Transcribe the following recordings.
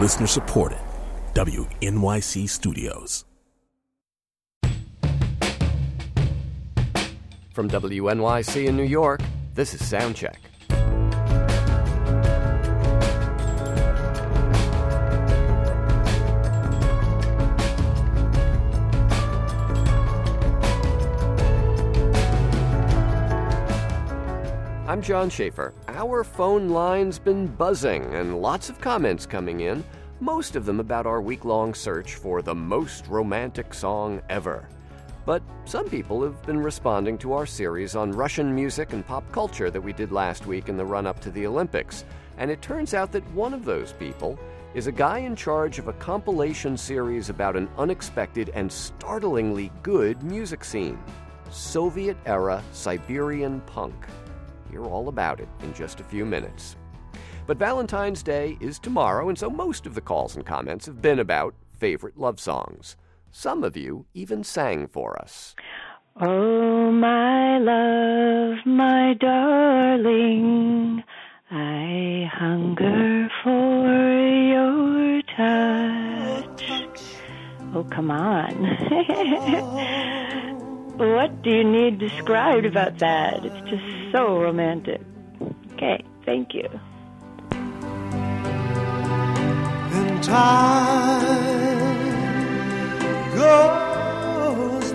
Listener supported. WNYC Studios. From WNYC in New York, this is Soundcheck. I'm John Schaefer. Our phone line's been buzzing and lots of comments coming in, most of them about our week-long search for the most romantic song ever. But some people have been responding to our series on Russian music and pop culture that we did last week in the run-up to the Olympics. And it turns out that one of those people is a guy in charge of a compilation series about an unexpected and startlingly good music scene. Soviet-era Siberian punk. Hear all about it in just a few minutes. But Valentine's Day is tomorrow, and so most of the calls and comments have been about favorite love songs. Some of you even sang for us. Oh, my love, my darling, I hunger for your touch. Oh, come on. What do you need described about that? It's just so romantic. Okay, thank you. And time goes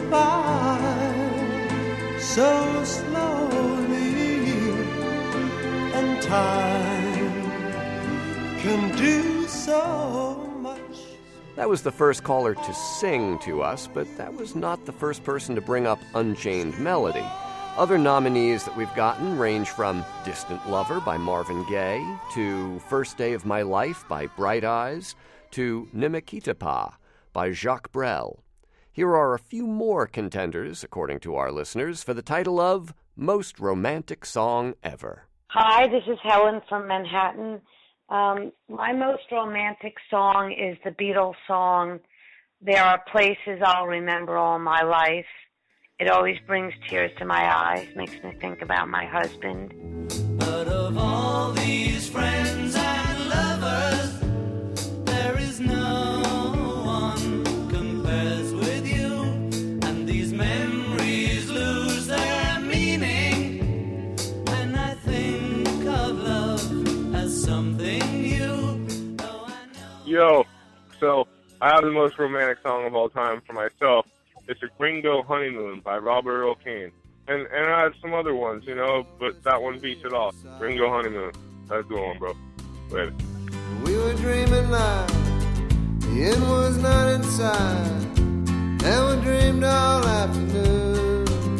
by so slowly, and time can do so much. That was the first caller to sing to us, but that was not the first person to bring up Unchained Melody. Other nominees that we've gotten range from Distant Lover by Marvin Gaye, to First Day of My Life by Bright Eyes, to Nimikitapa by Jacques Brel. Here are a few more contenders, according to our listeners, for the title of Most Romantic Song Ever. Hi, this is Helen from Manhattan. My most romantic song is the Beatles song, There Are Places I'll Remember All My Life. It always brings tears to my eyes, makes me think about my husband. But of all these friends and lovers, there is no one compares with you, and these memories lose their meaning, and I think of love as something new. Yo, so I have the most romantic song of all time for myself. It's a Gringo Honeymoon by Robert Earl Keen. And I have some other ones, you know, but that one beats it all. Gringo Honeymoon. That's the one, bro. Later. We were dreaming loud, the end was not inside, and we dreamed all afternoon.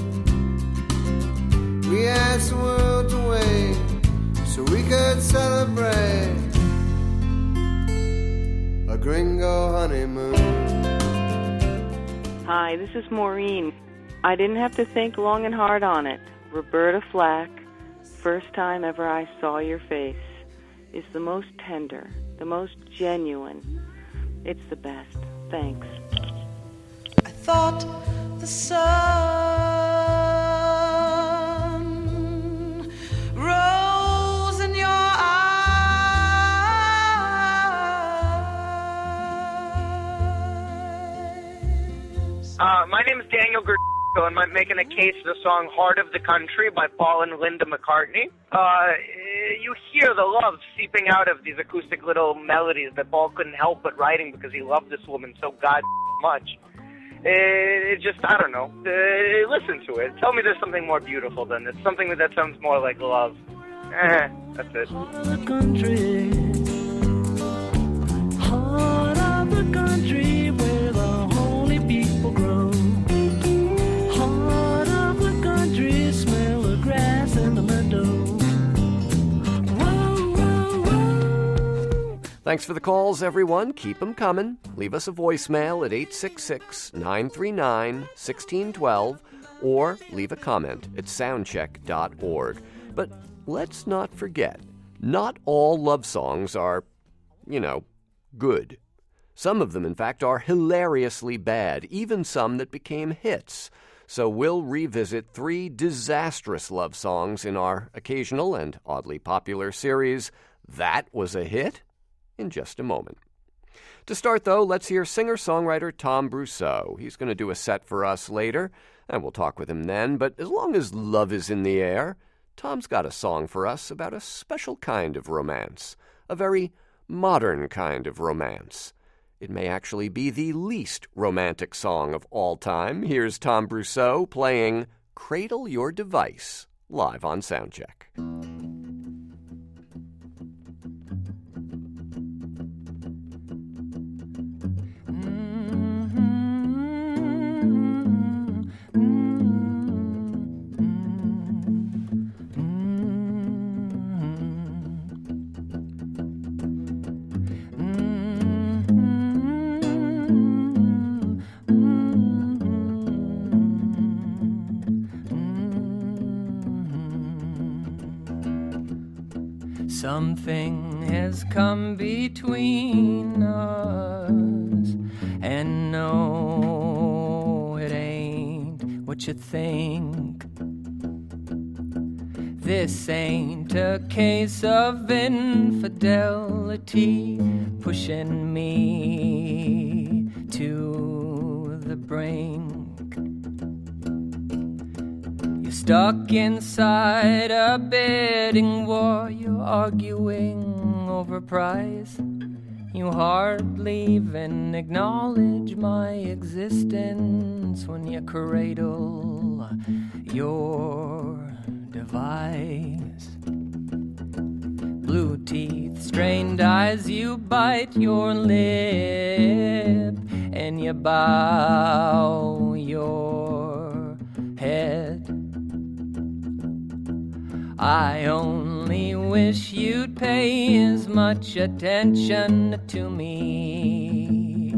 We asked the world to wait so we could celebrate a Gringo honeymoon. Hi, this is Maureen. I didn't have to think long and hard on it. Roberta Flack, First Time Ever I Saw Your Face, is the most tender, the most genuine. It's the best. Thanks. I thought the sun rose in your eyes. My name is Daniel Gursko, and I'm making a case for the song Heart of the Country by Paul and Linda McCartney. You hear the love seeping out of these acoustic little melodies that Paul couldn't help but writing because he loved this woman so much. It just, I don't know. Listen to it. Tell me there's something more beautiful than this. Something that sounds more like love. That's it. Heart of the country. Heart of the country where the holy people grow. Heart of the country, smell the grass and the meadow. Whoa, whoa, whoa. Thanks for the calls, everyone. Keep them coming. Leave us a voicemail at 866-939-1612 or leave a comment at soundcheck.org. But let's not forget, not all love songs are, good. Some of them, in fact, are hilariously bad, even some that became hits. So we'll revisit 3 disastrous love songs in our occasional and oddly popular series, That Was a Hit, in just a moment. To start, though, let's hear singer-songwriter Tom Brousseau. He's going to do a set for us later, and we'll talk with him then. But as long as love is in the air, Tom's got a song for us about a special kind of romance, a very modern kind of romance. It may actually be the least romantic song of all time. Here's Tom Brousseau playing Cradle Your Device, live on Soundcheck. Something has come between us, and no, it ain't what you think. This ain't a case of infidelity pushing me to the brink. You're stuck inside a bidding war. You're arguing over price. You hardly even acknowledge my existence when you cradle your device. Blue teeth, strained eyes, you bite your lip and you bow your head. I only wish you'd pay as much attention to me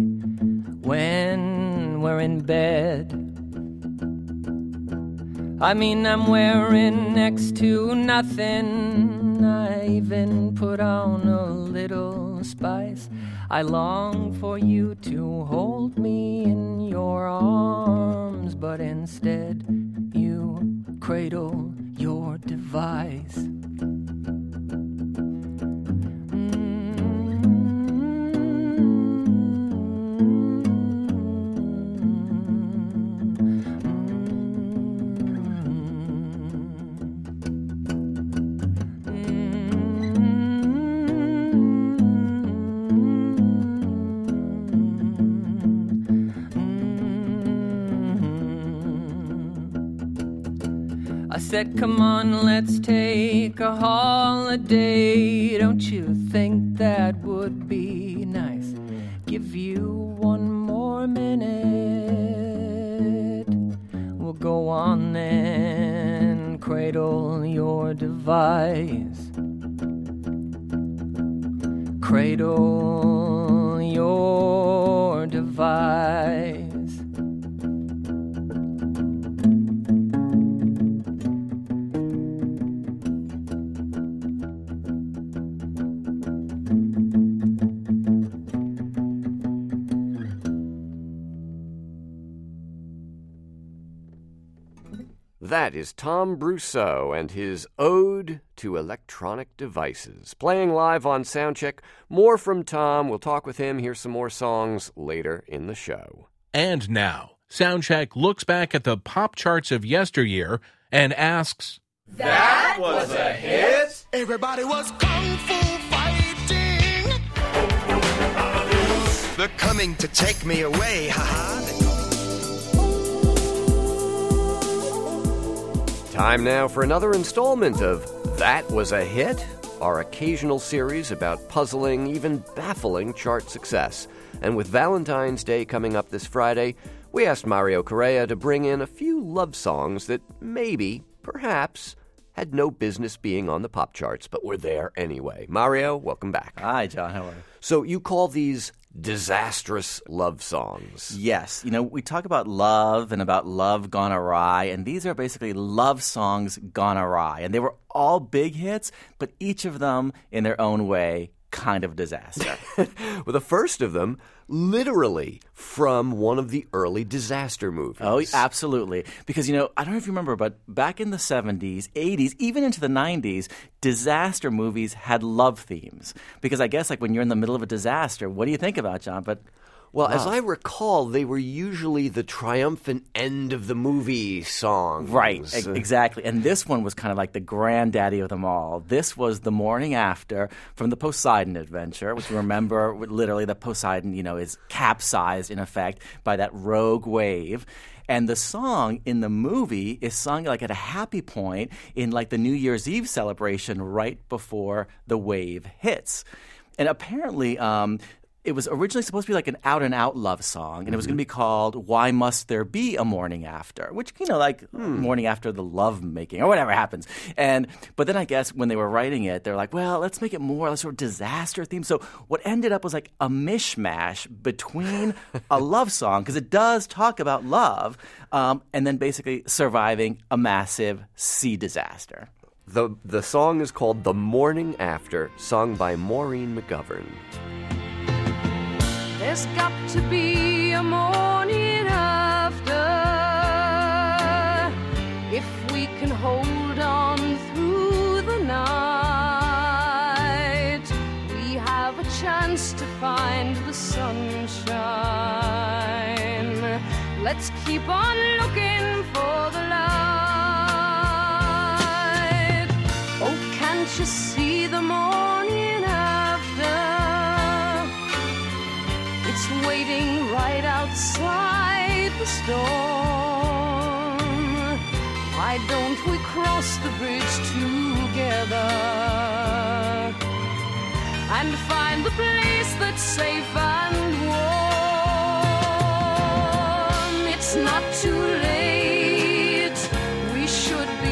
when we're in bed. I mean, I'm wearing next to nothing. I even put on a little spice. I long for you to hold me in your arms, but instead you cradle your device. I said, come on, let's take a holiday. Don't you think that would be nice? Give you one more minute. We'll go on and cradle your device. Cradle your device. That is Tom Brousseau and his Ode to Electronic Devices. Playing live on Soundcheck. More from Tom. We'll talk with him, hear some more songs later in the show. And now, Soundcheck looks back at the pop charts of yesteryear and asks, That was a hit? Everybody was kung fu fighting. They're coming to take me away, haha. Time now for another installment of That Was a Hit, our occasional series about puzzling, even baffling chart success. And with Valentine's Day coming up this Friday, we asked Mario Correa to bring in a few love songs that maybe, perhaps, had no business being on the pop charts, but were there anyway. Mario, welcome back. Hi, John. How are you? So you call these disastrous love songs. Yes. You know, we talk about love and about love gone awry, and these are basically love songs gone awry. And they were all big hits, but each of them, in their own way, kind of disaster. Well, the first of them, literally from one of the early disaster movies. Oh, absolutely. Because, I don't know if you remember, but back in the 70s, 80s, even into the 90s, disaster movies had love themes. Because I guess, like, when you're in the middle of a disaster, what do you think about, John? Well, as I recall, they were usually the triumphant end of the movie songs. Right, exactly. And this one was kind of like the granddaddy of them all. This was The Morning After from the Poseidon Adventure, which you remember literally that Poseidon, is capsized in effect by that rogue wave. And the song in the movie is sung like at a happy point in like the New Year's Eve celebration right before the wave hits. And apparently, it was originally supposed to be like an out-and-out love song, and it was going to be called Why Must There Be a Morning After, which, morning after the love-making or whatever happens. But then I guess when they were writing it, they're like, well, let's make it more sort of disaster theme. So what ended up was like a mishmash between a love song, because it does talk about love, and then basically surviving a massive sea disaster. The song is called The Morning After, sung by Maureen McGovern. There's got to be a morning after if we can hold on through the night. We have a chance to find the sunshine. Let's keep on looking for the light. Oh, can't you see the morning after? It's waiting right outside the storm. Why don't we cross the bridge together and find the place that's safe and warm? It's not too late. We should be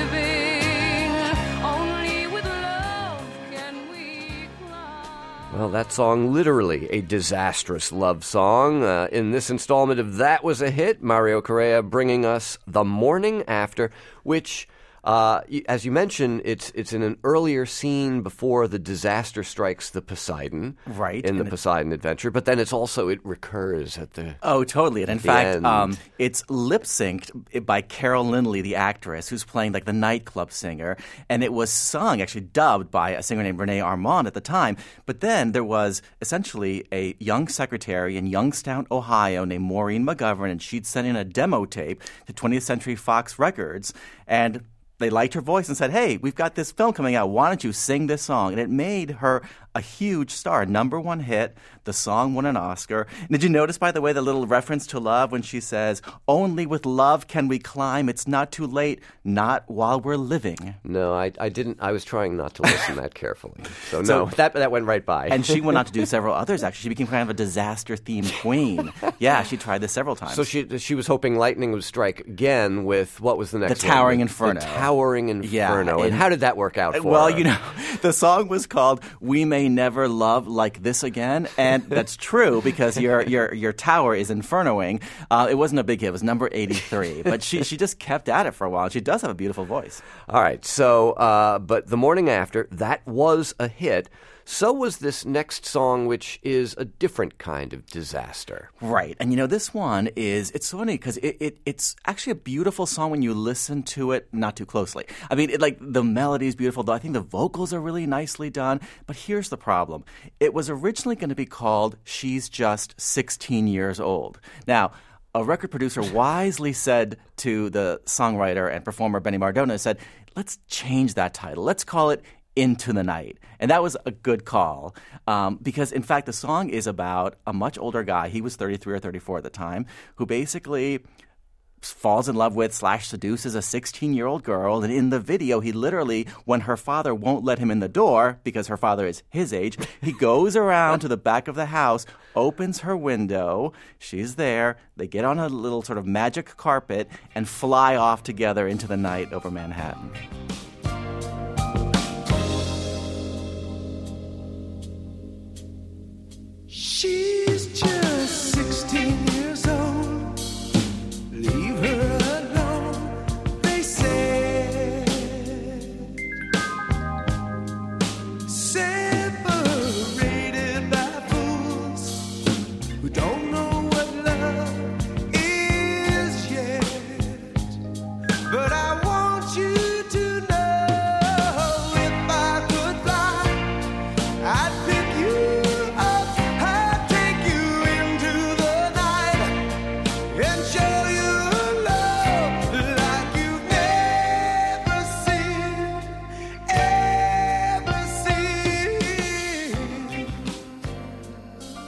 giving. Only with love can we climb. Well, that song, literally a disastrous love song. In this installment of That Was a Hit, Mario Correa bringing us The Morning After, which, as you mentioned, it's in an earlier scene before the disaster strikes the Poseidon. Right. In the Poseidon Adventure. But then it recurs at the Oh, totally. And in fact, it's lip-synced by Carol Lindley, the actress, who's playing like the nightclub singer. And it was sung, actually dubbed by a singer named Renee Armand at the time. But then there was essentially a young secretary in Youngstown, Ohio named Maureen McGovern, and she'd sent in a demo tape to 20th Century Fox Records. And they liked her voice and said, hey, we've got this film coming out. Why don't you sing this song? And it made her a huge star, #1 hit. The song won an Oscar. And did you notice, by the way, the little reference to love when she says, only with love can we climb. It's not too late, not while we're living. No, I didn't. I was trying not to listen that carefully. So no, that went right by. And she went on to do several others, actually. She became kind of a disaster-themed queen. Yeah, she tried this several times. So she was hoping lightning would strike again with, what was the next one? The Towering Inferno. The Towering Inferno. Yeah, and how did that work out for well, her? The song was called We May Never Love Like This Again. And that's true because your tower is infernoing. It wasn't a big hit. It was number 83. But she just kept at it for a while. She does have a beautiful voice. All right. So, but The Morning After, that was a hit. So was this next song, which is a different kind of disaster. Right. And, this one it's so funny because it's actually a beautiful song when you listen to it not too closely. I mean, the melody is beautiful, though I think the vocals are really nicely done. But here's the problem. It was originally going to be called She's Just 16 Years Old. Now, a record producer wisely said to the songwriter and performer Benny Mardona, said, let's change that title. Let's call it Into the Night. And that was a good call because, in fact, the song is about a much older guy. He was 33 or 34 at the time, who basically falls in love with / seduces a 16-year-old girl. And in the video, he literally, when her father won't let him in the door because her father is his age, he goes around to the back of the house, opens her window. She's there. They get on a little sort of magic carpet and fly off together into the night over Manhattan. She's just 16 years old. Leave her alone, they said. Separate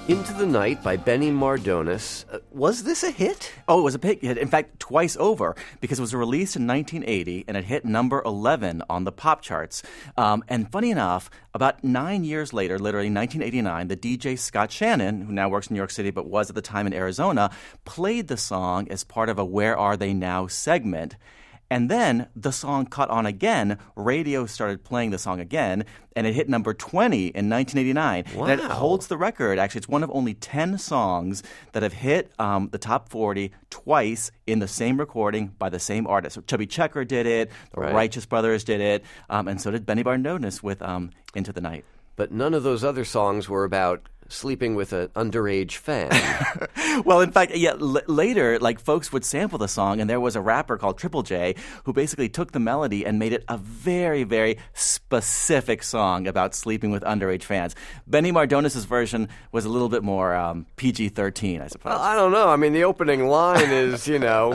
Into the Night by Benny Mardones. Was this a hit? Oh, it was a big hit. In fact, twice over, because it was released in 1980 and it hit number 11 on the pop charts. And funny enough, about 9 years later, literally 1989, the DJ Scott Shannon, who now works in New York City but was at the time in Arizona, played the song as part of a Where Are They Now segment. And then the song caught on again. Radio started playing the song again, and it hit number 20 in 1989. Wow. And it holds the record. Actually, it's one of only 10 songs that have hit the top 40 twice in the same recording by the same artist. So Chubby Checker did it, the Righteous Brothers did it, and so did Benny Mardones with Into the Night. But none of those other songs were about sleeping with an underage fan. Well, in fact, yeah, later, like, folks would sample the song, and there was a rapper called Triple J who basically took the melody and made it a very, very specific song about sleeping with underage fans. Benny Mardones' version was a little bit more PG-13, I suppose. Well, I don't know. I mean, the opening line is,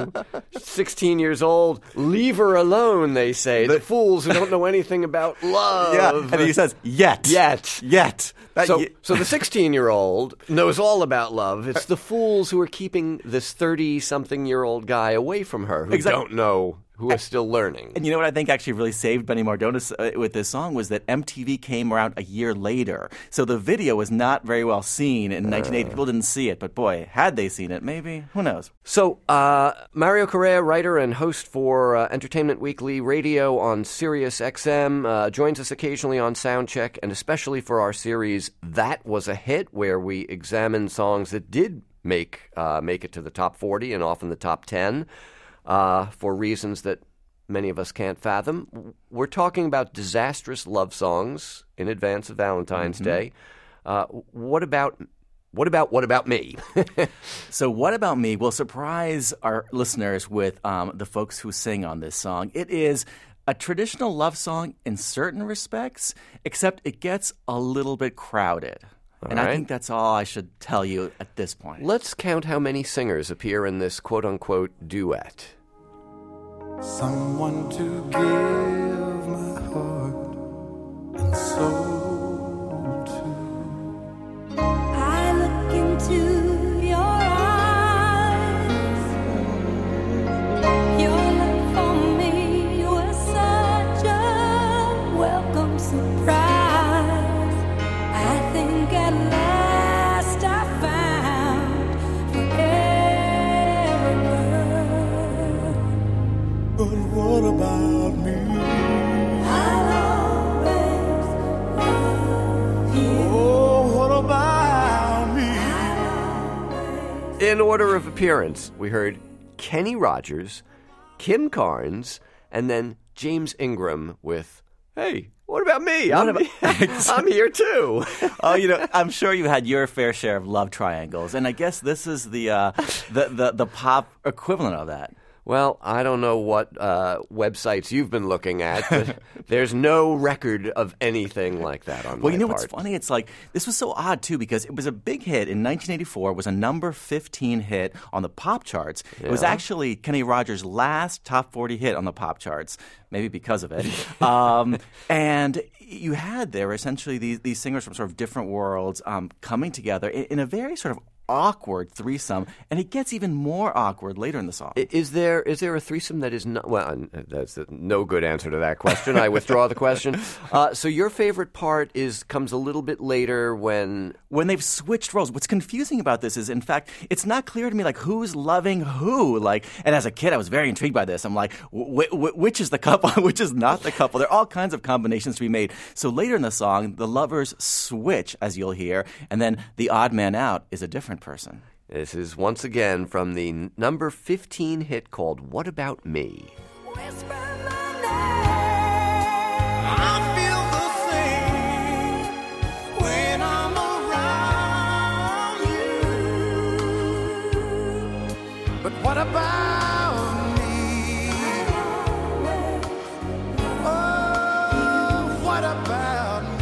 16 years old, leave her alone, they say. The fools who don't know anything about love. Yeah, and he says, yet. So the 16-year-old knows all about love. It's the fools who are keeping this 30-something-year-old guy away from her who don't know, who are still learning. And you know what I think actually really saved Benny Mardones with this song was that MTV came around a year later. So the video was not very well seen in 1980. People didn't see it, but boy, had they seen it, maybe. Who knows? So Mario Correa, writer and host for Entertainment Weekly Radio on Sirius XM, joins us occasionally on Soundcheck, and especially for our series That Was a Hit, where we examine songs that did make it to the top 40 and often the top 10. For reasons that many of us can't fathom. We're talking about disastrous love songs in advance of Valentine's Day. What about me? So What About Me will surprise our listeners with the folks who sing on this song. It is a traditional love song in certain respects, except it gets a little bit crowded. I think that's all I should tell you at this point. Let's count how many singers appear in this quote-unquote duet. Someone to give my heart and soul to. I look into your eyes. Your love for me was such a welcome surprise. I think at last I found forever. But what about me? I'll always love you. Oh, what about me? In order of appearance, we heard Kenny Rogers, Kim Carnes, and then James Ingram with, hey, what about me? I'm here too. Oh, I'm sure you had your fair share of love triangles, and I guess this is the pop equivalent of that. Well, I don't know what websites you've been looking at, but there's no record of anything like that on my part. Well, you know what's funny? It's like, this was so odd, too, because it was a big hit in 1984. It was a number 15 hit on the pop charts. Yeah. It was actually Kenny Rogers' last top 40 hit on the pop charts, maybe because of it. And you had there essentially these singers from sort of different worlds coming together in a very sort of awkward threesome, and it gets even more awkward later in the song. Is there a threesome that is not? Well, that's no good answer to that question. I withdraw the question. So your favorite part comes a little bit later when they've switched roles. What's confusing about this is, in fact, it's not clear to me who's loving who. And as a kid, I was very intrigued by this. I'm like, which is the couple, which is not the couple? There are all kinds of combinations to be made. So later in the song, the lovers switch, as you'll hear, and then the odd man out is a different person. This is once again from the number 15 hit called What About Me? I feel the same when I'm around you. But what about me? Oh, what about me?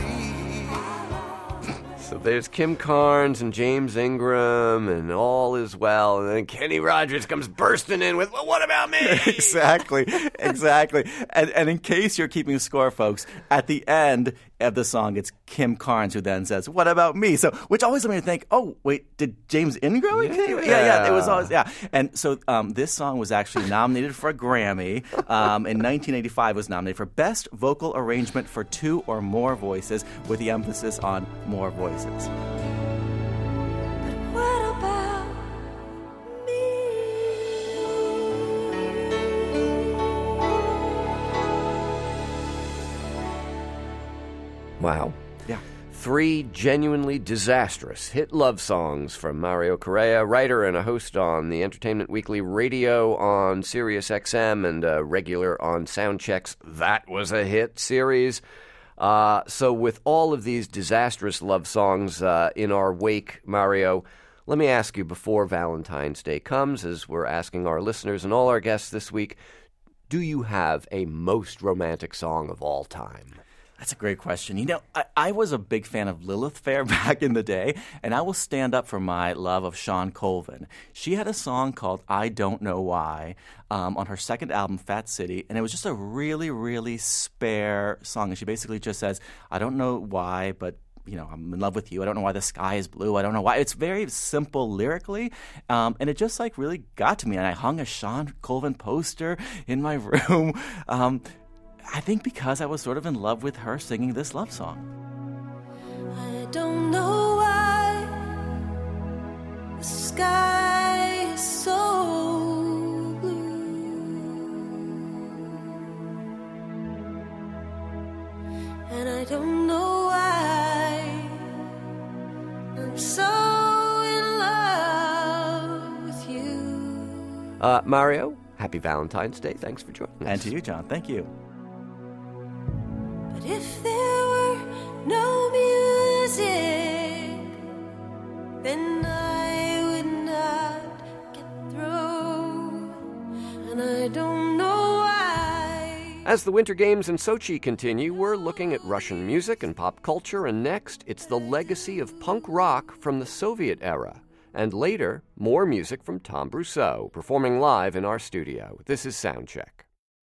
So there's Kim Carnes and James Ingram, and all is well. And then Kenny Rogers comes bursting in with, well, what about me? Exactly. And in case you're keeping score, folks, at the end, of the song, it's Kim Carnes who then says, "What about me?" So, which always made me think, oh, wait, did James Ingrow? Yeah. It was always, And so this song was actually nominated for a Grammy. In 1985, was nominated for Best Vocal Arrangement for 2 or more voices, with the emphasis on more voices. What about Wow. Yeah. 3 genuinely disastrous hit love songs from Mario Correa, writer and a host on the Entertainment Weekly radio on Sirius XM and a regular on Soundcheck's That Was a Hit series. So with all of these disastrous love songs in our wake, Mario, let me ask you, before Valentine's Day comes, as we're asking our listeners and all our guests this week, do you have a most romantic song of all time? That's a great question. You know, I was a big fan of Lilith Fair back in the day, and I will stand up for my love of Shawn Colvin. She had a song called I Don't Know Why on her second album, Fat City, and it was just a really, really spare song. And she basically just says, I don't know why, but I'm in love with you. I don't know why the sky is blue. I don't know why. It's very simple lyrically, and it just really got to me. And I hung a Shawn Colvin poster in my room. I think because I was sort of in love with her singing this love song. I don't know why the sky is so blue, and I don't know why I'm so in love with you. Mario, happy Valentine's Day. Thanks for joining us. And to you, John. Thank you. But if there were no music, then I would not get through, and I don't know why. As the Winter Games in Sochi continue, we're looking at Russian music and pop culture, and next, it's the legacy of punk rock from the Soviet era. And later, more music from Tom Brousseau, performing live in our studio. This is Soundcheck.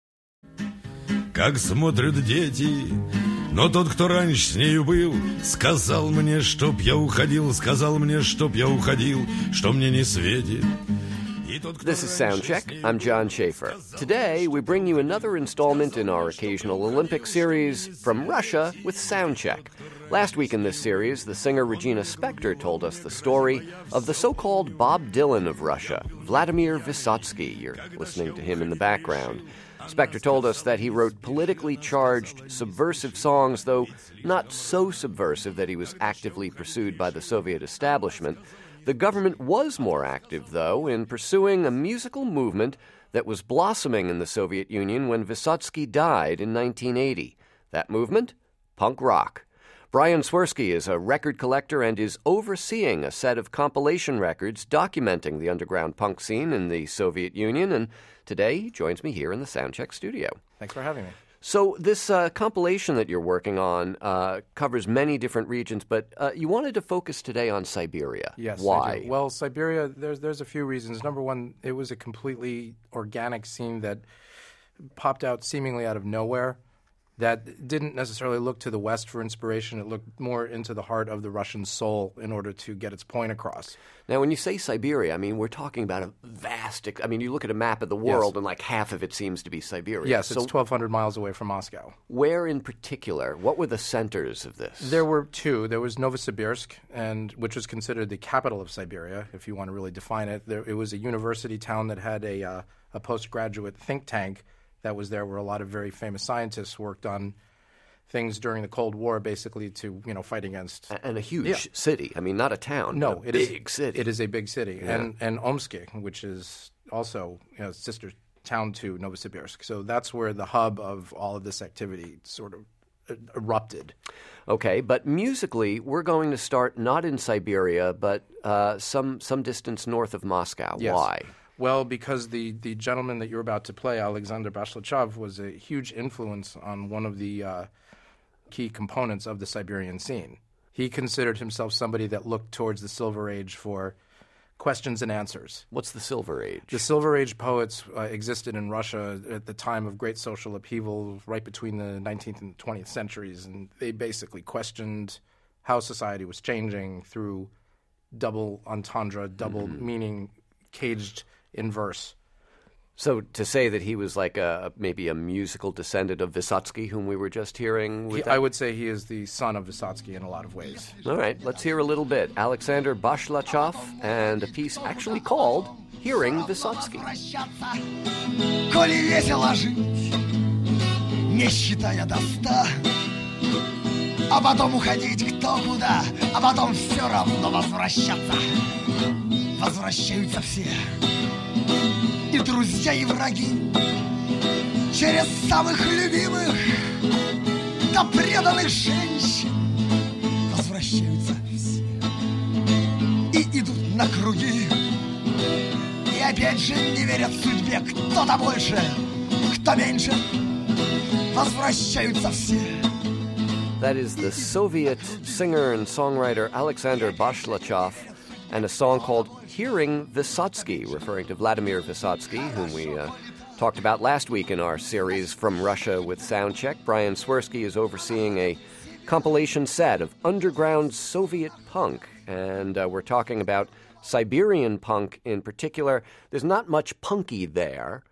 Как смотрят дети, но тот, кто раньше с нею был, сказал мне, чтоб я уходил, сказал мне, чтоб я уходил, что мне не светит. This is Soundcheck. I'm John Schaefer. Today, we bring you another installment in our occasional Olympic series, From Russia with Soundcheck. Last week in this series, the singer Regina Spektor told us the story of the so-called Bob Dylan of Russia, Vladimir Vysotsky. You're listening to him in the background. Spektor told us that he wrote politically charged, subversive songs, though not so subversive that he was actively pursued by the Soviet establishment. The government was more active, though, in pursuing a musical movement that was blossoming in the Soviet Union when Vysotsky died in 1980. That movement? Punk rock. Brian Swirsky is a record collector and is overseeing a set of compilation records documenting the underground punk scene in the Soviet Union, and today he joins me here in the Soundcheck studio. Thanks for having me. So this compilation that you're working on covers many different regions, but you wanted to focus today on Siberia. Yes. Why? I do. Well, Siberia, there's a few reasons. Number one, it was a completely organic scene that popped out seemingly out of nowhere, that didn't necessarily look to the West for inspiration. It looked more into the heart of the Russian soul in order to get its point across. Now, when you say Siberia, I mean, we're talking about a vast... I mean, you look at a map of the world, and like half of it seems to be Siberia. Yes, it's 1,200 miles away from Moscow. Where in particular? What were the centers of this? There were two. There was Novosibirsk, which was considered the capital of Siberia, if you want to really define it. It was a university town that had a postgraduate think tank that was there, where a lot of very famous scientists worked on things during the Cold War, basically to fight against. And a huge city. I mean, not a town. No, it is a big city. It is a big city, yeah. and Omsk, which is also sister town to Novosibirsk. So that's where the hub of all of this activity sort of erupted. Okay, but musically, we're going to start not in Siberia, but some distance north of Moscow. Yes. Why? Well, because the gentleman that you're about to play, Alexander Bashlichov, was a huge influence on one of the key components of the Siberian scene. He considered himself somebody that looked towards the Silver Age for questions and answers. What's the Silver Age? The Silver Age poets existed in Russia at the time of great social upheaval right between the 19th and 20th centuries, and they basically questioned how society was changing through double entendre, double meaning, caged in verse. So to say that he was like maybe a musical descendant of Vysotsky, whom we were just hearing? I would say he is the son of Vysotsky in a lot of ways. All right, let's hear a little bit. Alexander Bashlachov and a piece actually called Hearing Vysotsky. Коли весело жить, не считая до 100, а потом уходить кто куда, а потом все равно возвращаться. Возвращаются все. И друзья, и враги, через самых любимых до преданных женщин возвращаются все и идут на круги, и опять же не верят судьбе, кто-то больше, кто меньше, возвращаются все. That is the Soviet singer and songwriter Alexander Bashlachov, and a song called Hearing Vysotsky, referring to Vladimir Vysotsky, whom we talked about last week in our series From Russia with Soundcheck. Brian Swirsky is overseeing a compilation set of underground Soviet punk, and we're talking about Siberian punk in particular. There's not much punky there,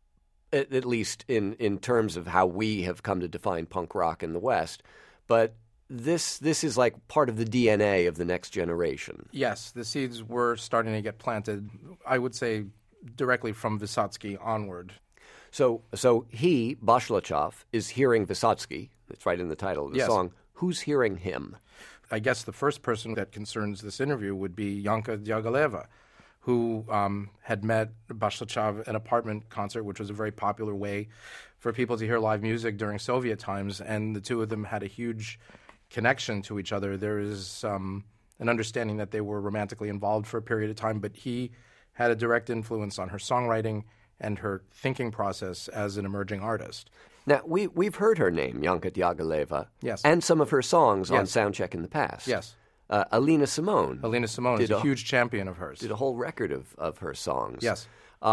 at least in terms of how we have come to define punk rock in the West, but This is like part of the DNA of the next generation. Yes, the seeds were starting to get planted, I would say, directly from Vysotsky onward. So he, Bashlachov, is hearing Vysotsky. It's right in the title of the song. Who's hearing him? I guess the first person that concerns this interview would be Yanka Diaghilev, who had met Bashlachov at an apartment concert, which was a very popular way for people to hear live music during Soviet times, and the two of them had a huge connection to each other. There is an understanding that they were romantically involved for a period of time, but he had a direct influence on her songwriting and her thinking process as an emerging artist. Now, we've heard her name, Yanka Diaghilev, yes, and some of her songs on yes. Soundcheck in the past. Yes. Alina Simone. Alina Simone is a huge champion of hers. Did a whole record of her songs. Yes.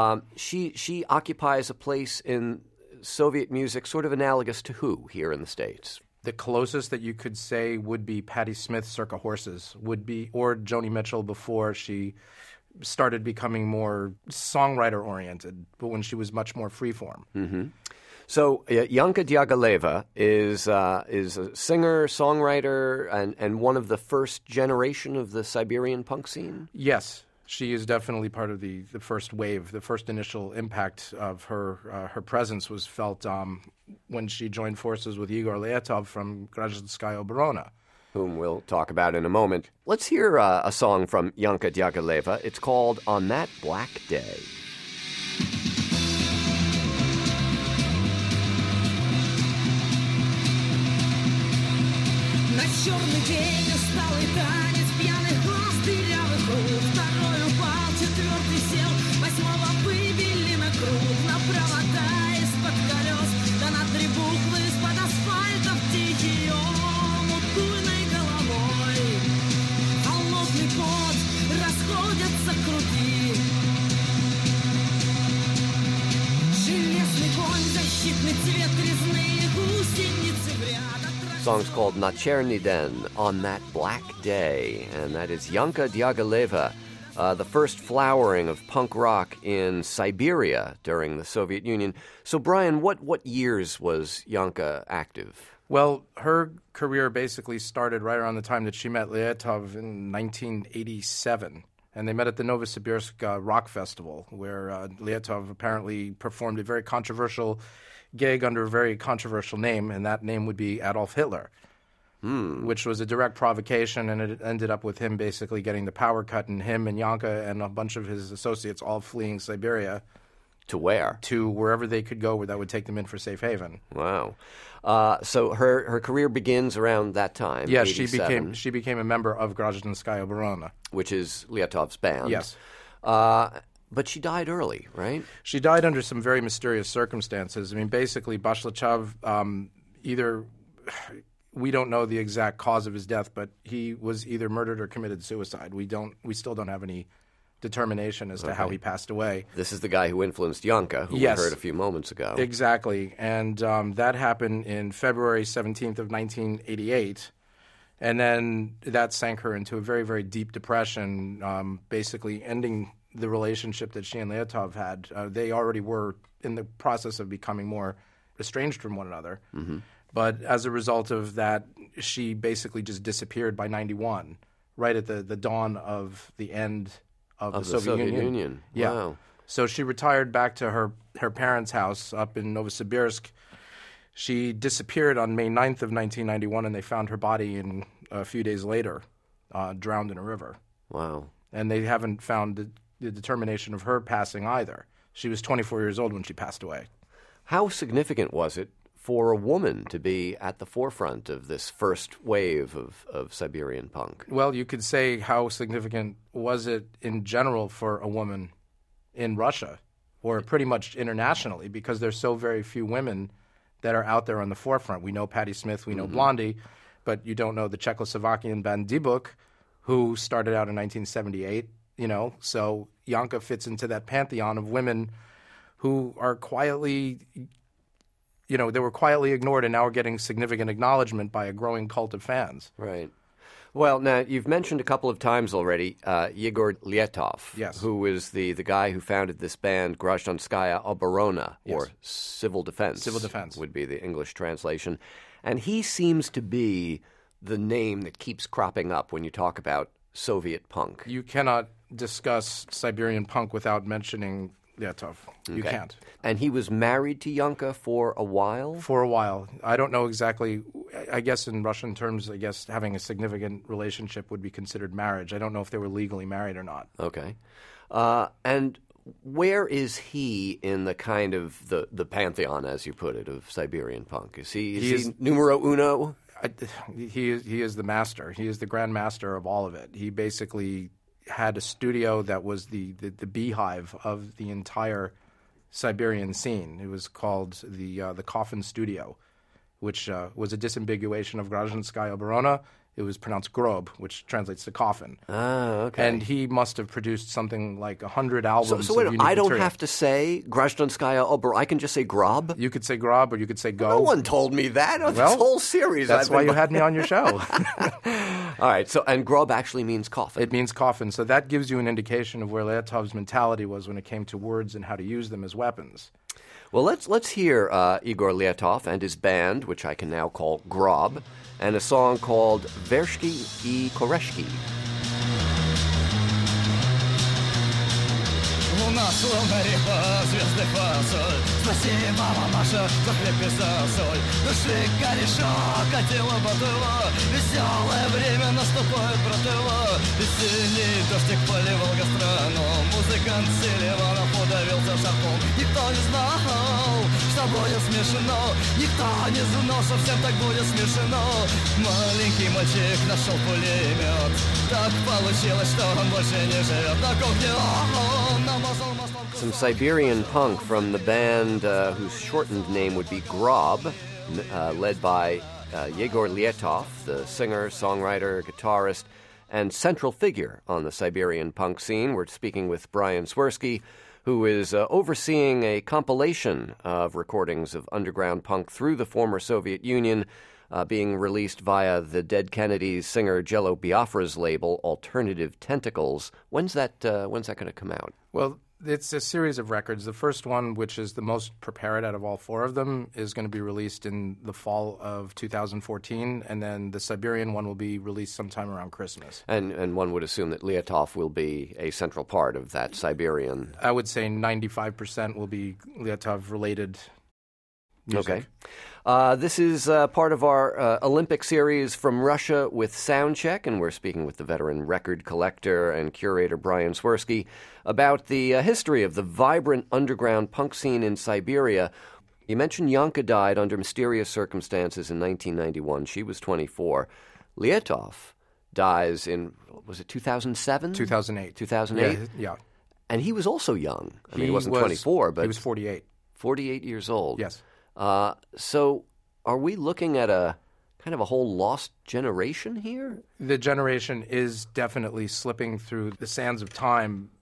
She occupies a place in Soviet music sort of analogous to who here in the States? The closest that you could say would be Patti Smith, Circa Horses, would be, or Joni Mitchell before she started becoming more songwriter-oriented, but when she was much more freeform. Mm-hmm. So Yanka Diaghilev is a singer, songwriter, and one of the first generation of the Siberian punk scene? Yes. She is definitely part of the first wave. The first initial impact of her presence was felt when she joined forces with Igor Leatov from Grazhdanskaya Obrona, whom we'll talk about in a moment. Let's hear a song from Yanka Diaghilev. It's called On That Black Day. На черный день усталый танец пьяных глаз, дырявых рук. Второй упал, четвертый сел, восьмого выбили на круг. На провода из-под колес, да на три буквы из-под асфальта в тихий омут буйной головой. Холодный пот, расходятся круги. Железный конь, защитный цвет, резные гусеницы в ряд. The song's called Na Cherny Den, On That Black Day, and that is Yanka Diaghilev, the first flowering of punk rock in Siberia during the Soviet Union. So, Brian, what years was Yanka active? Well, her career basically started right around the time that she met Leatov in 1987. And they met at the Novosibirsk Rock Festival, where Leatov apparently performed a very controversial gig under a very controversial name, and that name would be Adolf Hitler, which was a direct provocation, and it ended up with him basically getting the power cut, and him and Yanka and a bunch of his associates all fleeing Siberia. To where? To wherever they could go where that would take them in for safe haven. Wow. So her career begins around that time. Yes, 87, she became a member of Grazhdanskaya Obrona, which is Leatov's band. Yes. But she died early, right? She died under some very mysterious circumstances. I mean, basically, Bashlachov we don't know the exact cause of his death, but he was either murdered or committed suicide. We still don't have any determination as to how he passed away. This is the guy who influenced Janka, who Yes. we heard a few moments ago. Exactly. And that happened in February 17th of 1988. And then that sank her into a very, very deep depression, basically ending the relationship that she and Leotov had. They already were in the process of becoming more estranged from one another. Mm-hmm. But as a result of that, she basically just disappeared by 91, right at the dawn of the end of the Soviet Union. Yeah. Wow. So she retired back to her parents' house up in Novosibirsk. She disappeared on May 9th of 1991, and they found her body a few days later, drowned in a river. Wow. And they haven't found the determination of her passing either. She was 24 years old when she passed away. How significant was it for a woman to be at the forefront of this first wave of Siberian punk? Well, you could say how significant was it in general for a woman in Russia, or pretty much internationally, because there's so very few women that are out there on the forefront. We know Patti Smith, we know Blondie, but you don't know the Czechoslovakian band Dibuk, who started out in 1978, so Janka fits into that pantheon of women who are quietly, they were quietly ignored and now are getting significant acknowledgement by a growing cult of fans. Right. Well, now, you've mentioned a couple of times already Yegor Lietov, Yes. who was the guy who founded this band Grazdanskaya Oborona, or Civil Defense. Civil Defense would be the English translation. And he seems to be the name that keeps cropping up when you talk about Soviet punk. You cannot discuss Siberian punk without mentioning Lietov. You Okay. can't. And he was married to Janka for a while? For a while. I don't know exactly. I guess in Russian terms, having a significant relationship would be considered marriage. I don't know if they were legally married or not. Okay. And where is he in the kind of the pantheon, as you put it, of Siberian punk? Is he numero uno? He is the master. He is the grand master of all of it. He basically had a studio that was the beehive of the entire Siberian scene. It was called the Coffin Studio, which was a disambiguation of Grazdanskaya Oborona. It was pronounced grob, which translates to coffin. Ah, okay. And he must have produced something like 100 albums. So wait, of unique I don't material. have to say Grazdanskaya Oborona. I can just say grob? You could say grob or you could say go. No one told me that. This whole series. That's why you had me on your show. All right. So, and grob actually means coffin. It means coffin. So that gives you an indication of where Lietov's mentality was when it came to words and how to use them as weapons. Well, let's hear Igor Lietov and his band, which I can now call Grob, and a song called Vershki I Koreshki. Луна, словно река, звезды фасоль. Спасибо, мамаша, за хлеб и за соль. Души корешок, а тело ботыло. Веселое время наступает, брателло. Весенний дождик поливал гастроном. Музыкант Селиванов удавился шарком. Никто не знал, что будет смешно. Никто не знал, что всем так будет смешно. Маленький мальчик нашел пулемет. Так получилось, что он больше не живет на кухне. Some Siberian punk from the band whose shortened name would be Grob, led by Yegor Lietov, the singer, songwriter, guitarist, and central figure on the Siberian punk scene. We're speaking with Brian Swirsky, who is overseeing a compilation of recordings of underground punk through the former Soviet Union, being released via the Dead Kennedys singer Jello Biafra's label, Alternative Tentacles. When's that going to come out? Well, it's a series of records. The first one, which is the most prepared out of all four of them, is going to be released in the fall of 2014, and then the Siberian one will be released sometime around Christmas. And one would assume that Lietov will be a central part of that Siberian. I would say 95% will be Lietov-related music. Okay. This is part of our Olympic series from Russia with Soundcheck, and we're speaking with the veteran record collector and curator Brian Swirsky about the history of the vibrant underground punk scene in Siberia. You mentioned Janka died under mysterious circumstances in 1991. She was 24. Lietov dies in, was it 2007? 2008. 2008? Yeah. And he was also young. I mean, he wasn't 24, but... He was 48. 48 years old. Yes. So are we looking at a kind of a whole lost generation here? The generation is definitely slipping through the sands of time.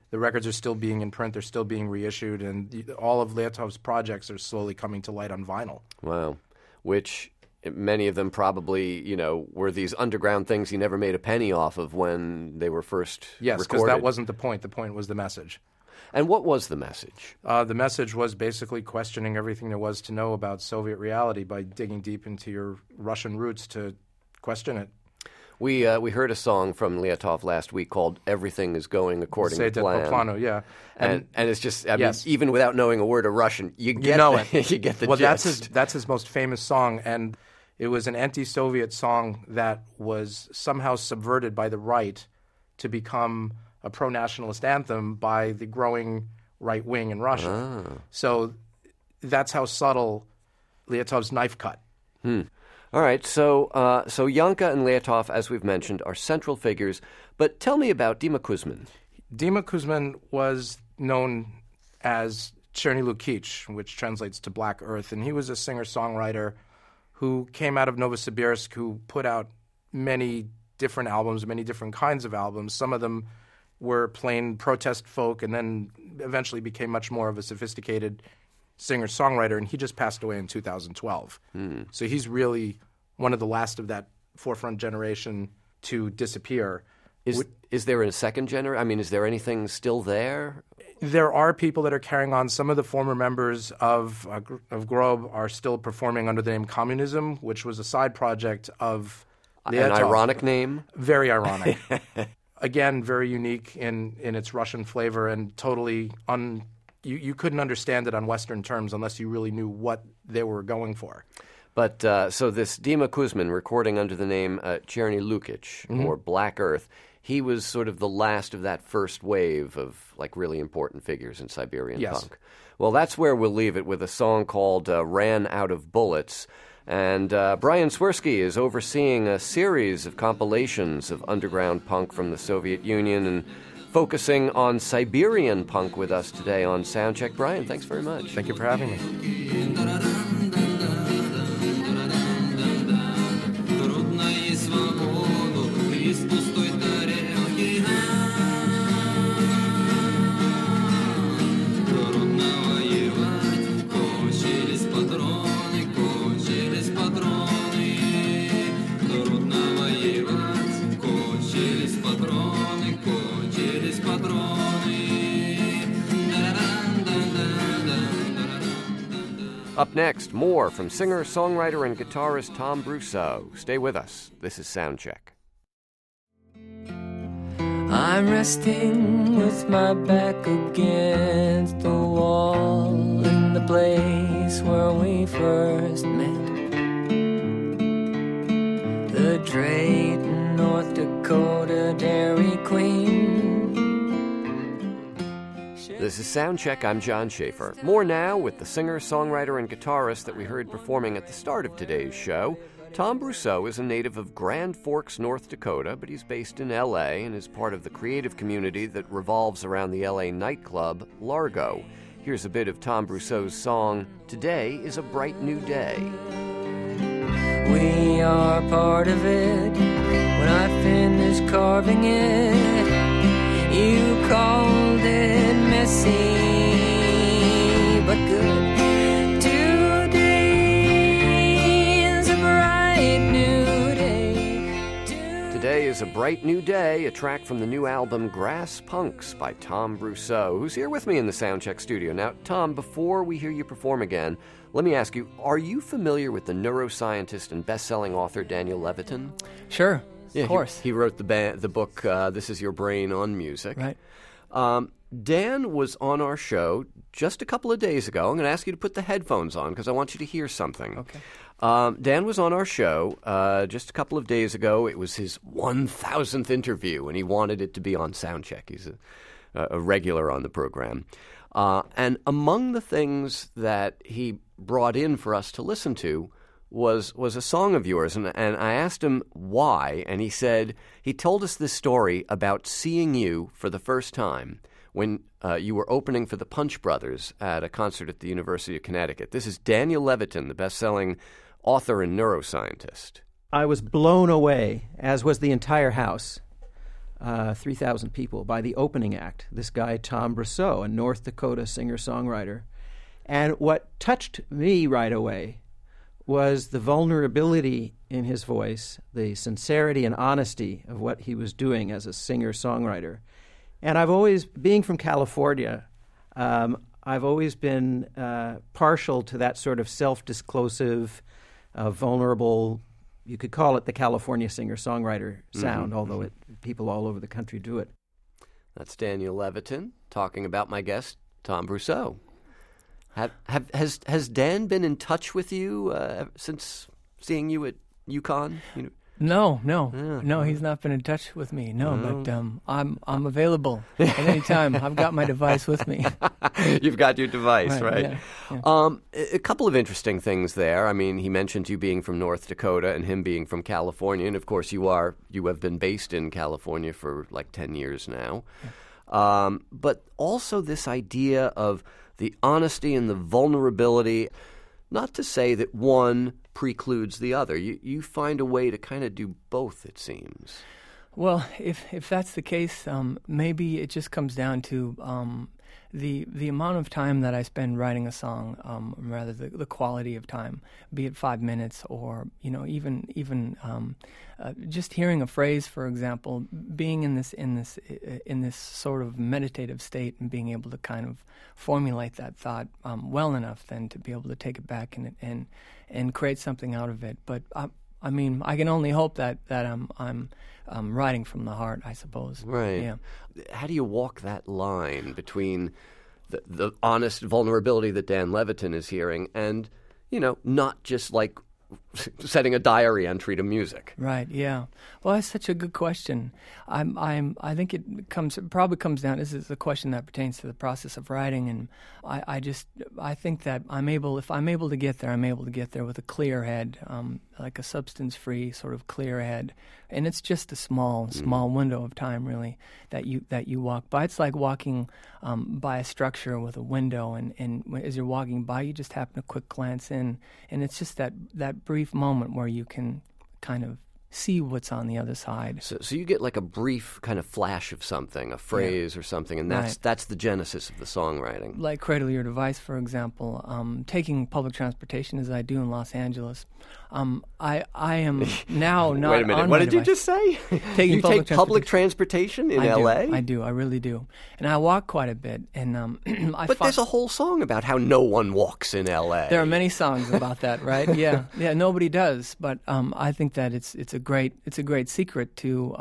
The records are still being in print. They're still being reissued. And all of Leotov's projects are slowly coming to light on vinyl. Wow. Which many of them probably, were these underground things he never made a penny off of when they were first recorded. Yes, because that wasn't the point. The point was the message. And what was the message? The message was basically questioning everything there was to know about Soviet reality by digging deep into your Russian roots to question it. We heard a song from Leotov last week called "Everything Is Going According to Plan." Plano, yeah. And it's just, I mean, even without knowing a word of Russian, you get it. You get the gist. Well, that's his most famous song, and it was an anti-Soviet song that was somehow subverted by the right to become a pro-nationalist anthem by the growing right wing in Russia. So that's how subtle Leotov's knife cut. All right, so Yanka and Leotov, as we've mentioned, are central figures. But tell me about Dima Kuzmin. Dima Kuzmin was known as Cherny Lukich, which translates to Black Earth, and he was a singer-songwriter who came out of Novosibirsk, who put out many different albums, many different kinds of albums. Some of them were plain protest folk and then eventually became much more of a sophisticated singer-songwriter, and he just passed away in 2012. So he's really one of the last of that forefront generation to disappear. Is there a second generation? I mean, is there anything still there? There are people that are carrying on. Some of the former members of Grob are still performing under the name Communism, which was a side project of Leotov. An ironic name? Very ironic. Again, very unique in its Russian flavor and totally you couldn't understand it on Western terms unless you really knew what they were going for. But so this Dima Kuzmin recording under the name Cherny Lukich, or Black Earth, he was sort of the last of that first wave of like really important figures in Siberian punk. Well, that's where we'll leave it with a song called Ran Out of Bullets. And Brian Swirsky is overseeing a series of compilations of underground punk from the Soviet Union and focusing on Siberian punk with us today on Soundcheck. Brian, thanks very much. Thank you for having me. Up next, more from singer, songwriter, and guitarist Tom Brousseau. Stay with us. This is Soundcheck. I'm resting with my back against the wall in the place where we first met. The Drayton, North Dakota Dairy Queen. This is Soundcheck. I'm John Schaefer. More now with the singer, songwriter, and guitarist that we heard performing at the start of today's show. Tom Brousseau is a native of Grand Forks, North Dakota, but he's based in L.A. and is part of the creative community that revolves around the L.A. nightclub Largo. Here's a bit of Tom Brousseau's song, Today is a Bright New Day. We are part of it. When I finished carving it, you called it messy, but good. Today is a bright new day. Today is a Bright New Day, a track from the new album Grass Punks by Tom Brousseau, who's here with me in the Soundcheck studio. Now, Tom, before we hear you perform again, let me ask you, are you familiar with the neuroscientist and best-selling author Daniel Levitin? Sure. Yeah, of course. He wrote the book, This Is Your Brain on Music. Right. Dan was on our show just a couple of days ago. I'm going to ask you to put the headphones on because I want you to hear something. Okay. Dan was on our show just a couple of days ago. It was his 1,000th interview, and he wanted it to be on Soundcheck. He's a regular on the program. And among the things that he brought in for us to listen to was a song of yours, and I asked him why, and he told us this story about seeing you for the first time when you were opening for the Punch Brothers at a concert at the University of Connecticut. This is Daniel Levitin, the best-selling author and neuroscientist. I was blown away, as was the entire house. 3,000 people by the opening act, this guy Tom Brousseau, a North Dakota singer-songwriter. And what touched me right away was the vulnerability in his voice, the sincerity and honesty of what he was doing as a singer-songwriter. And I've always, being from California, I've always been partial to that sort of self-disclosive, vulnerable, you could call it the California singer-songwriter sound, although people all over the country do it. That's Daniel Levitin talking about my guest, Tom Brousseau. Has Dan been in touch with you since seeing you at UConn? No, he's not been in touch with me. But I'm available at any time. I've got my device with me. You've got your device, right? Yeah. A couple of interesting things there. I mean, he mentioned you being from North Dakota and him being from California, and of course you have been based in California for like 10 years now. Yeah. But also this idea of the honesty and the vulnerability. Not to say that one precludes the other. You find a way to kind of do both, it seems. Well, if that's the case, maybe it just comes down to the amount of time that I spend writing a song, rather the quality of time, be it 5 minutes or even just hearing a phrase, for example, being in this sort of meditative state and being able to kind of formulate that thought well enough then to be able to take it back and create something out of it. But I mean, I can only hope that I'm writing from the heart, I suppose. Right. Yeah. How do you walk that line between the honest vulnerability that Dan Levitin is hearing and, not just like setting a diary entry to music? Right. Yeah. Well, that's such a good question. I think it probably comes down. This is a question that pertains to the process of writing, and I think that if I'm able to get there, I'm able to get there with a clear head, like a substance-free sort of clear head, and it's just a small window of time really that you walk by. It's like walking by a structure with a window, and as you're walking by, you just happen to quick glance in, and it's just that brief moment where you can kind of see what's on the other side. So you get like a brief kind of flash of something, a phrase or something, and that's the genesis of the songwriting. Like Cradle Your Device, for example. Taking public transportation as I do in Los Angeles, I am now not. Wait a minute, on what my did you device. just say? Taking you take public transportation in L.A.? I do, I really do. And I walk quite a bit. And But there's a whole song about how no one walks in L.A. There are many songs about that, right? Yeah, nobody does. But I think that it's a great secret to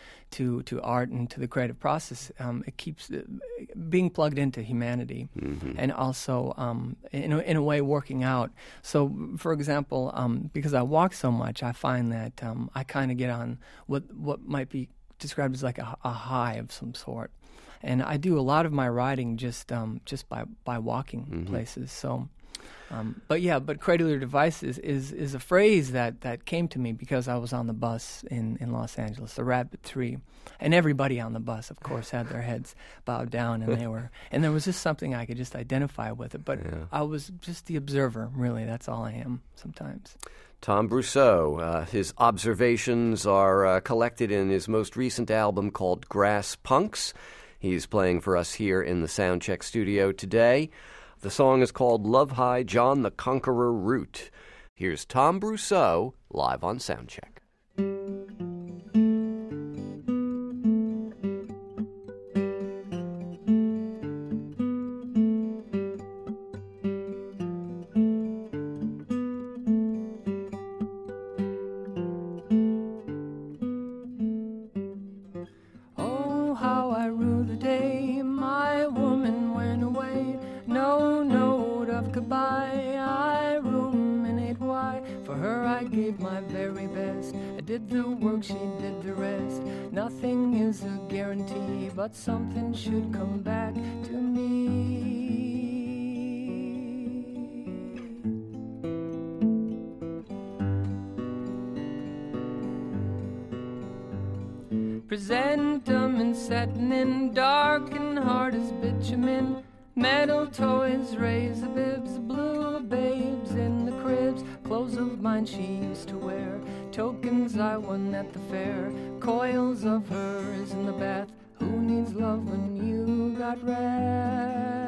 art and to the creative process. It keeps being plugged into humanity, and also in a way working out. So, for example, because I walk so much, I find that I kind of get on what might be described as like a high of some sort, and I do a lot of my writing just by walking places. So. But Cradle Your Device is a phrase that came to me because I was on the bus in Los Angeles, the Rapid 3, and everybody on the bus, of course, had their heads bowed down, and there was just something I could just identify with it. But I was just the observer, really. That's all I am sometimes. Tom Brousseau, his observations are collected in his most recent album called Grass Punks. He's playing for us here in the Soundcheck studio today. The song is called Love High, John the Conqueror Route. Here's Tom Brousseau live on Soundcheck. Oh, how I rue the day my woman went away. No note of goodbye, I ruminate why. For her I gave my very best. I did the work, she did the rest. Nothing is a guarantee, but something should come back to me. Chrysanthemum satin in dark and hard as bitumen. Metal toys, razor bibs, blue babes in the cribs. Clothes of mine she used to wear, tokens I won at the fair. Coils of hers hours in the bath. Who needs love when you got wrath?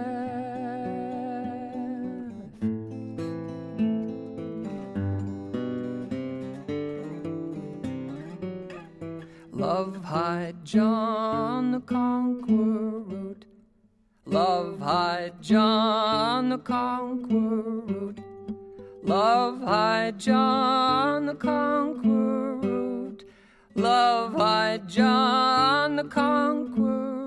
Love hide John the Conqueror root. Love hide John the Conqueror root. Love hide John the Conqueror root. Love hide John the Conqueror root.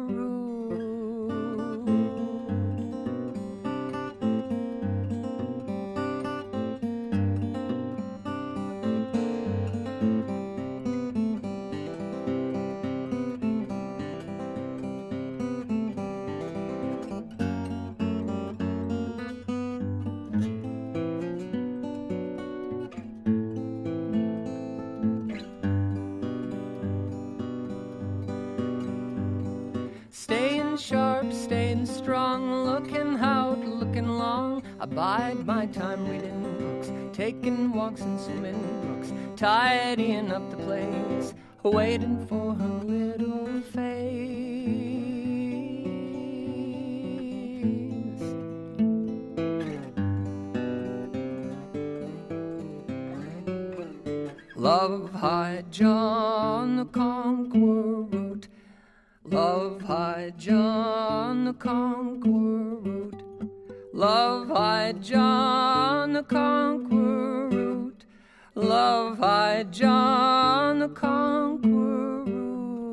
Staying sharp, staying strong, looking out, looking long. I bide my time reading books, taking walks and swimming brooks, tidying up the place, waiting for her little face. Love hide John the Conqueror root. Love hide John the Conqueror root. Love hide John the Conqueror root. Love hide John the Conqueror root.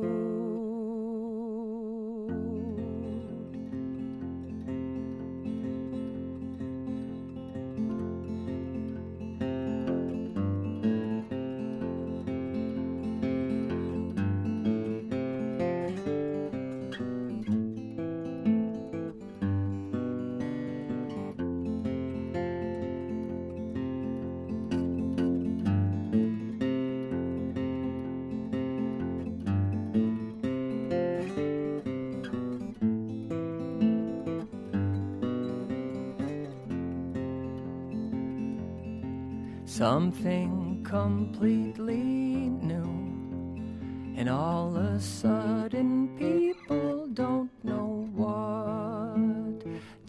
Something completely new, and all of a sudden people don't know what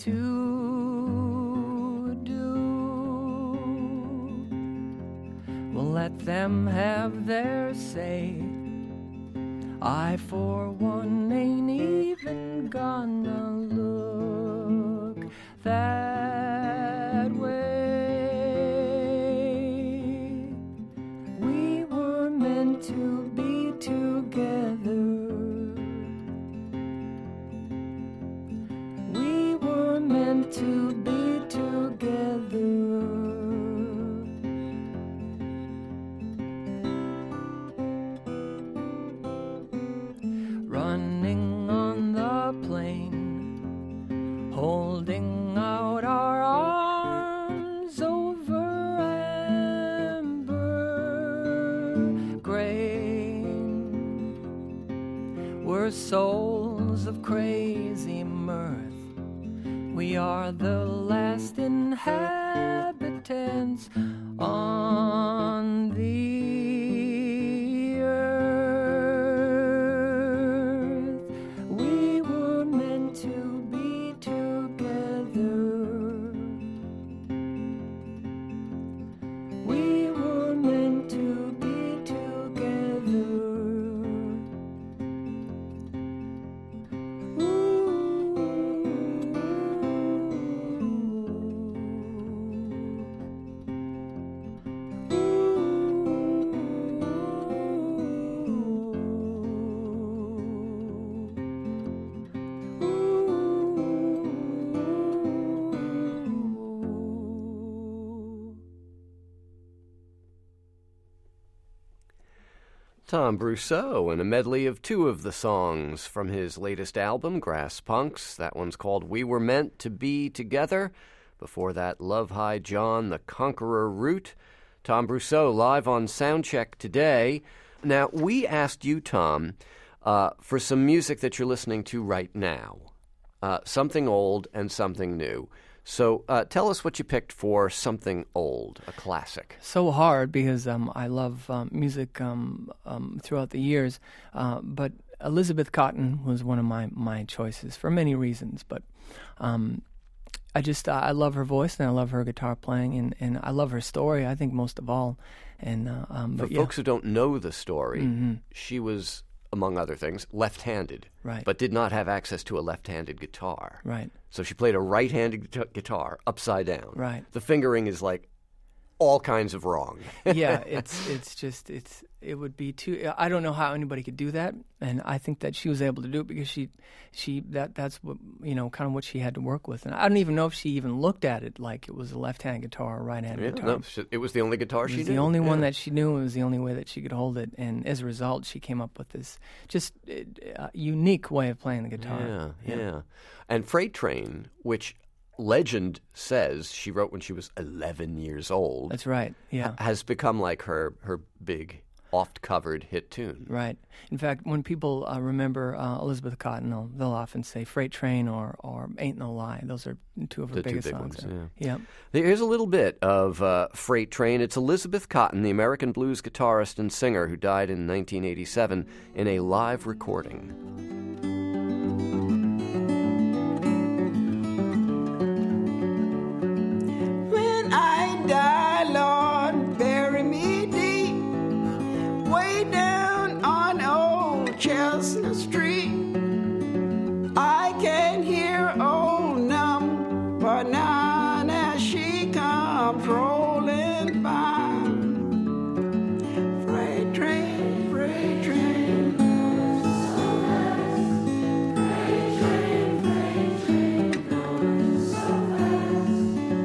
to do. Well, let them have their say. I, for one, ain't even gonna look that way. To be together, we were meant to be together. Running on the plain, holding out our arms over we're souls of crazy mirth. We are the last inhabitants on the earth. We were meant to be together. We were meant to be together. Tom Brousseau and a medley of two of the songs from his latest album, Grass Punks. That one's called We Were Meant to Be Together. Before that, Love Hide John, the Conqueror root. Tom Brousseau live on Soundcheck today. Now, we asked you, Tom, for some music that you're listening to right now. Something old and something new. So tell us what you picked for Something Old, a classic. So hard because I love music throughout the years, but Elizabeth Cotten was one of my choices for many reasons, but I love her voice and I love her guitar playing and I love her story, I think, most of all. And for folks who don't know the story, she was, among other things, left-handed, right, but did not have access to a left-handed guitar. Right. So she played a right-handed guitar upside down. Right. The fingering is like all kinds of wrong. Yeah, it would be too. I don't know how anybody could do that, and I think that she was able to do it because that's what, kind of what she had to work with. And I don't even know if she even looked at it like it was a left-hand guitar or right-hand guitar. No, it was the only guitar she knew. It was the only one that she knew. It was the only way that she could hold it, and as a result, she came up with this just unique way of playing the guitar. Yeah. And Freight Train, which legend says she wrote when she was 11 years old. That's right, yeah. Has become like her big, oft-covered hit tune. Right. In fact, when people remember Elizabeth Cotten, they'll often say Freight Train or Ain't No Lie. Those are two of her biggest songs. Ones, yeah. Here's a little bit of Freight Train. It's Elizabeth Cotten, the American blues guitarist and singer who died in 1987 in a live recording. I die, Lord, bury me deep, way down on old Chestnut Street. I can hear old number 9 as she comes rolling by. Freight train, freight train. Freight train, freight train, going so fast.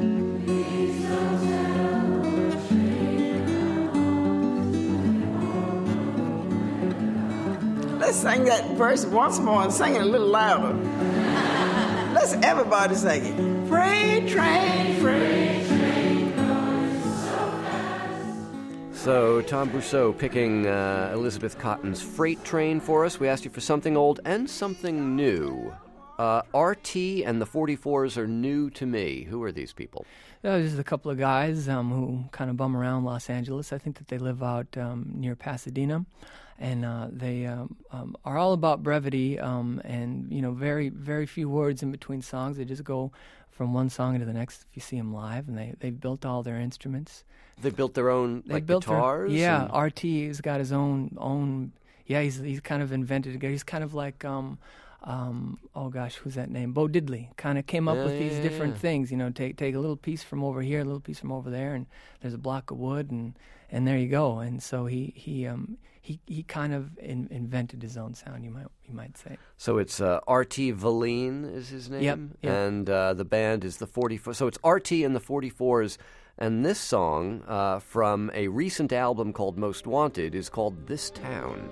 Let's sing that verse once more and sing it a little louder. Let's everybody sing it. Freight train, freight train, going so fast. So, Tom Brousseau picking Elizabeth Cotten's Freight Train for us. We asked you for something old and something new. RT and the 44s are new to me. Who are these people? Just a couple of guys who kind of bum around Los Angeles. I think that they live out near Pasadena. And they are all about brevity and, very, very few words in between songs. They just go from one song into the next if you see them live. And they've built all their instruments. They built their own guitars? RT has got his own. Yeah, he's kind of invented. He's kind of like, oh gosh, who's that name? Bo Diddley. Kind of came up with these different things. Take a little piece from over here, a little piece from over there, and there's a block of wood, and there you go. And so he kind of invented his own sound, you might say. So it's R.T. Valeen is his name? Yep. And the band is the 44. So it's R.T. and the 44s. And this song from a recent album called Most Wanted is called This Town.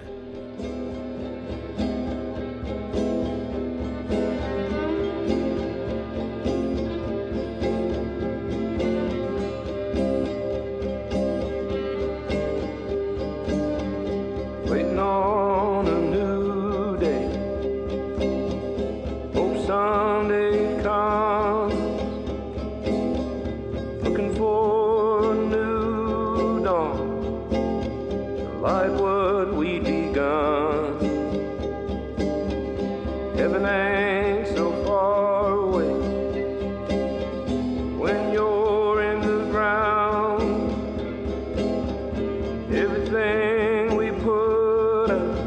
Waiting on a new day. Hope someday comes. Looking for a new dawn. Like what we begun. Heaven ain't so far away. When you're in the ground, everything we put up,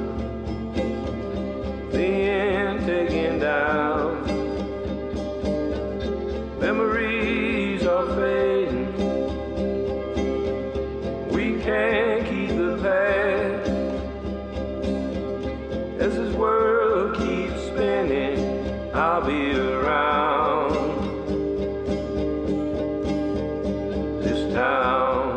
being taken down. Memories are fading. We can't keep the past. As this world keeps spinning, I'll be around this town.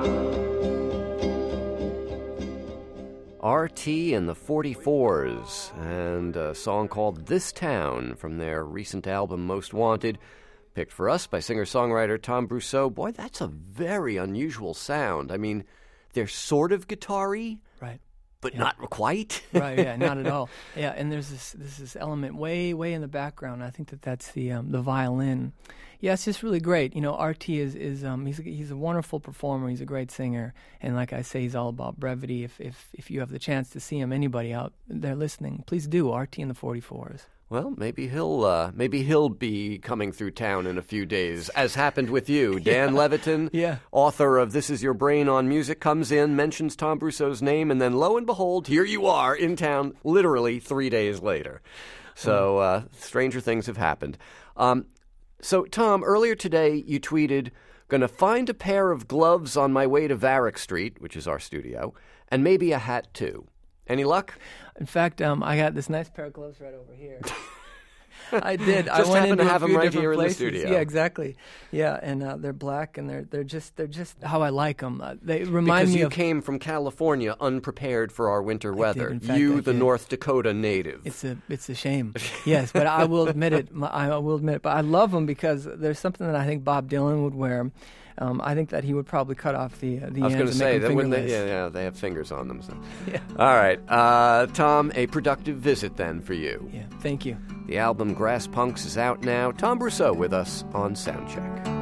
R.T. and the 44s, and a song called This Town from their recent album Most Wanted, picked for us by singer-songwriter Tom Brousseau. Boy, that's a very unusual sound. I mean, they're sort of guitar-y, right, but not quite. Right, yeah, not at all. Yeah, and there's this element way in the background. I think that's the violin. Yeah, it's just really great. You know, RT is he's a wonderful performer. He's a great singer, and like I say, he's all about brevity. If you have the chance to see him, anybody out there listening, please do. RT and the 44s. Well, maybe he'll be coming through town in a few days, as happened with you. Dan Levitin, author of This Is Your Brain on Music, comes in, mentions Tom Brousseau's name, and then lo and behold, here you are in town literally 3 days later. So stranger things have happened. So, Tom, earlier today you tweeted, "Gonna find a pair of gloves on my way to Varick Street," which is our studio, "and maybe a hat too." Any luck? In fact, I got this nice pair of gloves right over here. I did. Just I went happen into to have a few them right different here places. in the studio. Yeah, exactly. Yeah, and they're black, and they're just how I like them. They remind because me you of. came from California unprepared for our winter weather. In fact, you, I the did. North Dakota native. It's a shame. Yes, but I will admit it. I will admit it. But I love them because there's something that I think Bob Dylan would wear. I think that he would probably cut off the ends. I was going to say that when they have fingers on them. So. Yeah. All right, Tom, a productive visit then for you. Yeah, thank you. The album Grass Punks is out now. Tom Brousseau with us on Soundcheck.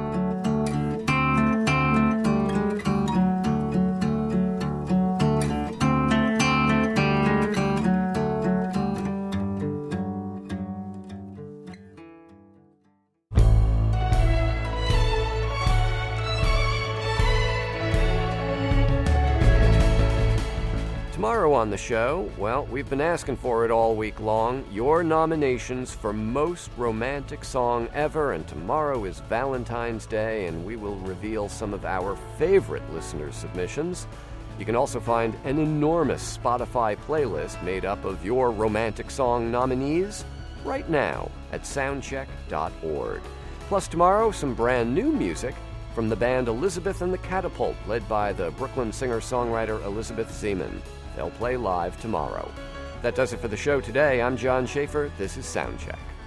Tomorrow on the show, well, we've been asking for it all week long, your nominations for Most Romantic Song Ever, and tomorrow is Valentine's Day, and we will reveal some of our favorite listeners' submissions. You can also find an enormous Spotify playlist made up of your romantic song nominees right now at soundcheck.org. Plus tomorrow, some brand new music from the band Elizabeth and the Catapult, led by the Brooklyn singer-songwriter Elizabeth Zeman. They'll play live tomorrow. That does it for the show today. I'm John Schaefer. This is Soundcheck.